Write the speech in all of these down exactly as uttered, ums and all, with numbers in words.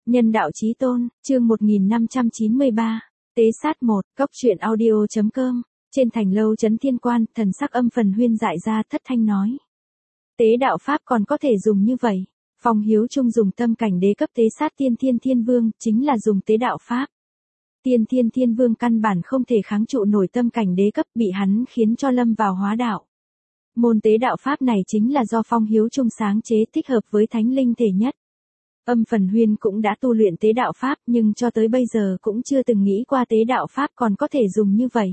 Nhân đạo chí tôn, chương một nghìn năm trăm chín mươi ba, tế sát một, cốc truyện audio.com, trên thành lâu Trấn Thiên Quan, thần sắc âm phần huyên dại ra thất thanh nói. Tế đạo pháp còn có thể dùng như vậy, Phong Hiếu Trung dùng tâm cảnh đế cấp tế sát tiên thiên thiên vương, chính là dùng tế đạo pháp. Tiên thiên thiên vương căn bản không thể kháng trụ nổi tâm cảnh đế cấp bị hắn khiến cho lâm vào hóa đạo. Môn tế đạo pháp này chính là do Phong Hiếu Trung sáng chế thích hợp với thánh linh thể nhất. Âm phần huyên cũng đã tu luyện tế đạo pháp nhưng cho tới bây giờ cũng chưa từng nghĩ qua tế đạo pháp còn có thể dùng như vậy.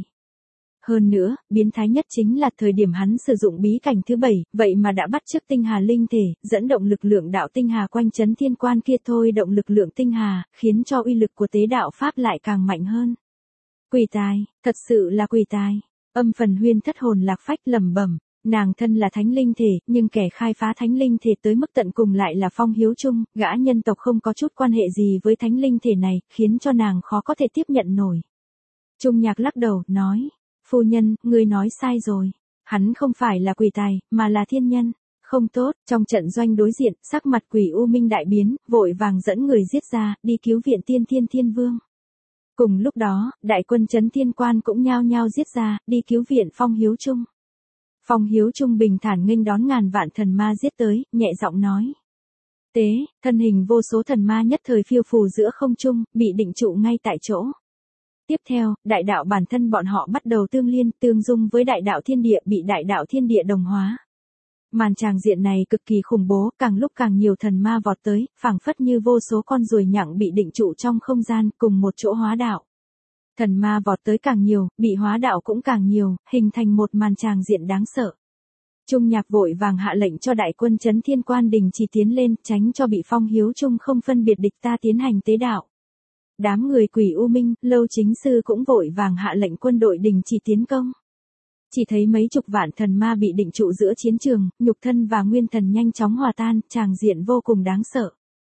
Hơn nữa, biến thái nhất chính là thời điểm hắn sử dụng bí cảnh thứ bảy, vậy mà đã bắt chước tinh hà linh thể, dẫn động lực lượng đạo tinh hà quanh Trấn Thiên Quan kia thôi động lực lượng tinh hà, khiến cho uy lực của tế đạo pháp lại càng mạnh hơn. Quỷ tài, thật sự là quỷ tài. Âm phần huyên thất hồn lạc phách lẩm bẩm. Nàng thân là thánh linh thể, nhưng kẻ khai phá thánh linh thể tới mức tận cùng lại là Phong Hiếu Trung, gã nhân tộc không có chút quan hệ gì với thánh linh thể này, khiến cho nàng khó có thể tiếp nhận nổi. Trung Nhạc lắc đầu, nói, phu nhân, ngươi nói sai rồi, hắn không phải là quỷ tài, mà là thiên nhân. Không tốt, trong trận doanh đối diện, sắc mặt Quỷ U Minh đại biến, vội vàng dẫn người giết ra, đi cứu viện tiên thiên thiên vương. Cùng lúc đó, đại quân Trấn Thiên Quan cũng nhao nhao giết ra, đi cứu viện Phong Hiếu Trung. Phong Hiếu Trung bình thản nghênh đón ngàn vạn thần ma giết tới, nhẹ giọng nói. Tế, thân hình vô số thần ma nhất thời phiêu phù giữa không trung, bị định trụ ngay tại chỗ. Tiếp theo, đại đạo bản thân bọn họ bắt đầu tương liên, tương dung với đại đạo thiên địa bị đại đạo thiên địa đồng hóa. Màn tràng diện này cực kỳ khủng bố, càng lúc càng nhiều thần ma vọt tới, phảng phất như vô số con ruồi nhặng bị định trụ trong không gian, cùng một chỗ hóa đạo. Thần ma vọt tới càng nhiều, bị hóa đạo cũng càng nhiều, hình thành một màn tràng diện đáng sợ. Trung Nhạc vội vàng hạ lệnh cho đại quân Trấn Thiên Quan đình chỉ tiến lên, tránh cho bị Phong Hiếu Trung không phân biệt địch ta tiến hành tế đạo. Đám người Quỷ U Minh, Lâu Chính Sư cũng vội vàng hạ lệnh quân đội đình chỉ tiến công. Chỉ thấy mấy chục vạn thần ma bị định trụ giữa chiến trường, nhục thân và nguyên thần nhanh chóng hòa tan, tràng diện vô cùng đáng sợ.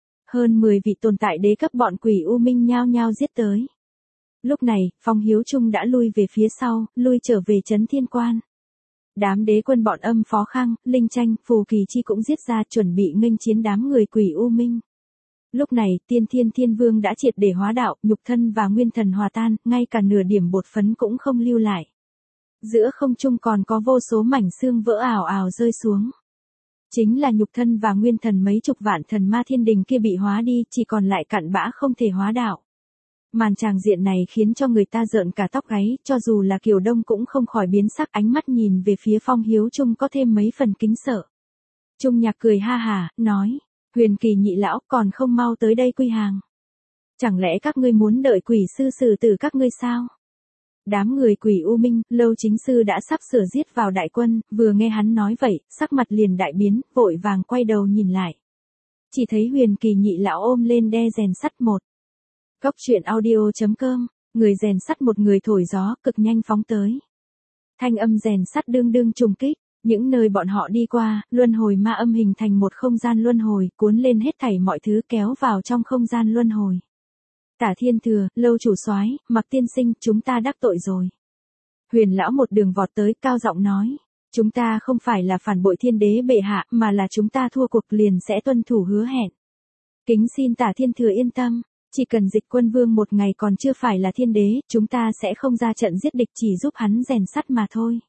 Hơn mười vị tồn tại đế cấp bọn Quỷ U Minh nhao nhao giết tới. Lúc này, Phong Hiếu Trung đã lui về phía sau, lui trở về Trấn Thiên Quan. Đám đế quân bọn Âm Phó Khang, Linh Tranh, Phù Kỳ Chi cũng giết ra chuẩn bị nghênh chiến đám người Quỷ U Minh. Lúc này, Tiên Thiên Thiên Vương đã triệt để hóa đạo, nhục thân và nguyên thần hòa tan, ngay cả nửa điểm bột phấn cũng không lưu lại. Giữa không trung còn có vô số mảnh xương vỡ ảo ảo rơi xuống. Chính là nhục thân và nguyên thần mấy chục vạn thần ma thiên đình kia bị hóa đi, chỉ còn lại cặn bã không thể hóa đạo. Màn tràng diện này khiến cho người ta rợn cả tóc gáy, cho dù là Kiều Đông cũng không khỏi biến sắc, ánh mắt nhìn về phía Phong Hiếu Trung có thêm mấy phần kính sợ. Trung Nhạc cười ha hà, nói, Huyền Kỳ nhị lão còn không mau tới đây quy hàng. Chẳng lẽ các ngươi muốn đợi quỷ sư xử tử các ngươi sao? Đám người Quỷ U Minh, Lâu Chính Sư đã sắp sửa giết vào đại quân, vừa nghe hắn nói vậy, sắc mặt liền đại biến, vội vàng quay đầu nhìn lại. Chỉ thấy Huyền Kỳ nhị lão ôm lên đe rèn sắt một. Cốc truyện audio.com, người rèn sắt một người thổi gió, cực nhanh phóng tới. Thanh âm rèn sắt đương đương trùng kích, những nơi bọn họ đi qua, luân hồi ma âm hình thành một không gian luân hồi, cuốn lên hết thảy mọi thứ kéo vào trong không gian luân hồi. Tả Thiên Thừa, Lâu chủ soái, Mặc tiên sinh, chúng ta đắc tội rồi. Huyền lão một đường vọt tới, cao giọng nói, chúng ta không phải là phản bội thiên đế bệ hạ, mà là chúng ta thua cuộc liền sẽ tuân thủ hứa hẹn. Kính xin Tả Thiên Thừa yên tâm. Chỉ cần Dịch Quân Vương một ngày còn chưa phải là thiên đế, chúng ta sẽ không ra trận giết địch, chỉ giúp hắn rèn sắt mà thôi.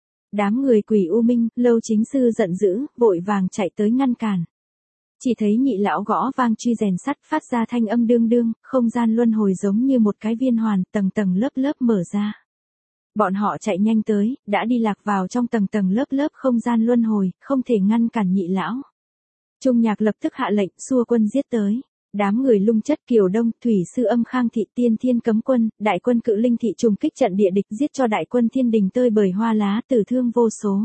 Đám người Quỷ U Minh, Lâu Chính Sư giận dữ, vội vàng chạy tới ngăn cản. Chỉ thấy nhị lão gõ vang truy rèn sắt phát ra thanh âm đương đương, không gian luân hồi giống như một cái viên hoàn, tầng tầng lớp lớp mở ra. Bọn họ chạy nhanh tới, đã đi lạc vào trong tầng tầng lớp lớp không gian luân hồi, không thể ngăn cản nhị lão. Trung Nhạc lập tức hạ lệnh, xua quân giết tới. Đám người Lung Chất, Kiều Đông, Thủy Sư Âm Khang Thị, Tiên Thiên Cấm Quân, đại quân Cự Linh Thị trùng kích trận địa địch, giết cho đại quân thiên đình tơi bời hoa lá, tử thương vô số.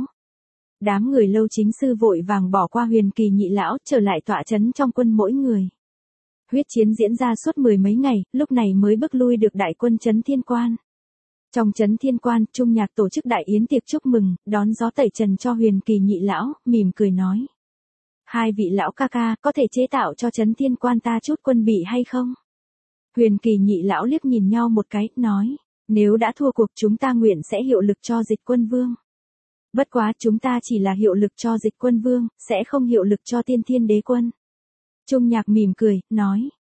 Đám người Lâu Chính Sư vội vàng bỏ qua Huyền Kỳ nhị lão, trở lại tọa trấn trong quân mỗi người. Huyết chiến diễn ra suốt mười mấy ngày, lúc này mới bức lui được đại quân Trấn Thiên Quan. Trong Trấn Thiên Quan, Trung Nhạc tổ chức đại yến tiệc chúc mừng, đón gió tẩy trần cho Huyền Kỳ nhị lão, mỉm cười nói. Hai vị lão ca ca, có thể chế tạo cho Trấn Thiên Quan ta chút quân bị hay không? Huyền Kỳ nhị lão liếc nhìn nhau một cái, nói, nếu đã thua cuộc chúng ta nguyện sẽ hiệu lực cho Dịch Quân Vương. Bất quá chúng ta chỉ là hiệu lực cho Dịch Quân Vương, sẽ không hiệu lực cho Tiên Thiên Đế Quân. Trung Nhạc mỉm cười, nói,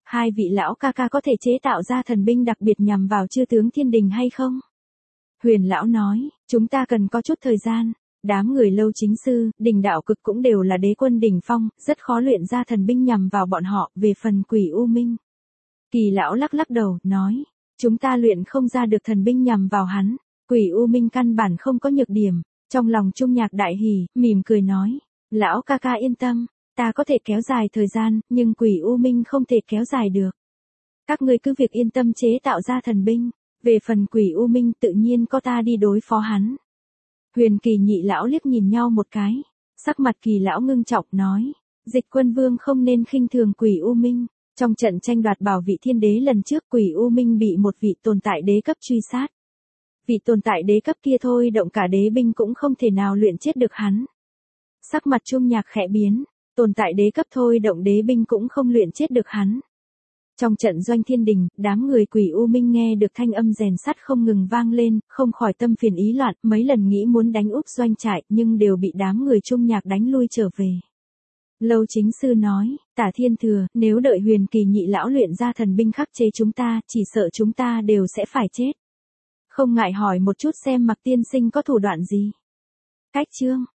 Hai vị lão ca ca có thể chế tạo ra thần binh đặc biệt nhằm vào chư tướng thiên đình hay không? Huyền lão nói, chúng ta cần có chút thời gian. Đám người Lâu Chính Sư, Đình Đạo Cực cũng đều là đế quân đỉnh phong, rất khó luyện ra thần binh nhằm vào bọn họ. Về phần Quỷ U Minh, Kỳ lão lắc lắc đầu, nói, chúng ta luyện không ra được thần binh nhằm vào hắn. Quỷ U Minh căn bản không có nhược điểm. Trong lòng Trung Nhạc đại hỉ, mỉm cười nói, lão ca ca yên tâm, ta có thể kéo dài thời gian, nhưng Quỷ U Minh không thể kéo dài được. Các ngươi cứ việc yên tâm chế tạo ra thần binh, về phần Quỷ U Minh tự nhiên có ta đi đối phó hắn. Huyền Kỳ nhị lão liếc nhìn nhau một cái, sắc mặt Kỳ lão ngưng trọng nói, Dịch Quân Vương không nên khinh thường Quỷ U Minh. Trong trận tranh đoạt bảo vị thiên đế lần trước, Quỷ U Minh bị một vị tồn tại đế cấp truy sát. Vị tồn tại đế cấp kia thôi động cả đế binh cũng không thể nào luyện chết được hắn. Sắc mặt Trung Nhạc khẽ biến, tồn tại đế cấp thôi động đế binh cũng không luyện chết được hắn. Trong trận doanh thiên đình, đám người Quỷ U Minh nghe được thanh âm rèn sắt không ngừng vang lên, không khỏi tâm phiền ý loạn, mấy lần nghĩ muốn đánh úp doanh trại nhưng đều bị đám người Trung Nhạc đánh lui trở về. Lâu Chính Sư nói, Tả Thiên Thừa, nếu đợi Huyền Kỳ nhị lão luyện ra thần binh khắc chế chúng ta, chỉ sợ chúng ta đều sẽ phải chết. Không ngại hỏi một chút xem Mặc tiên sinh có thủ đoạn gì. Cách chương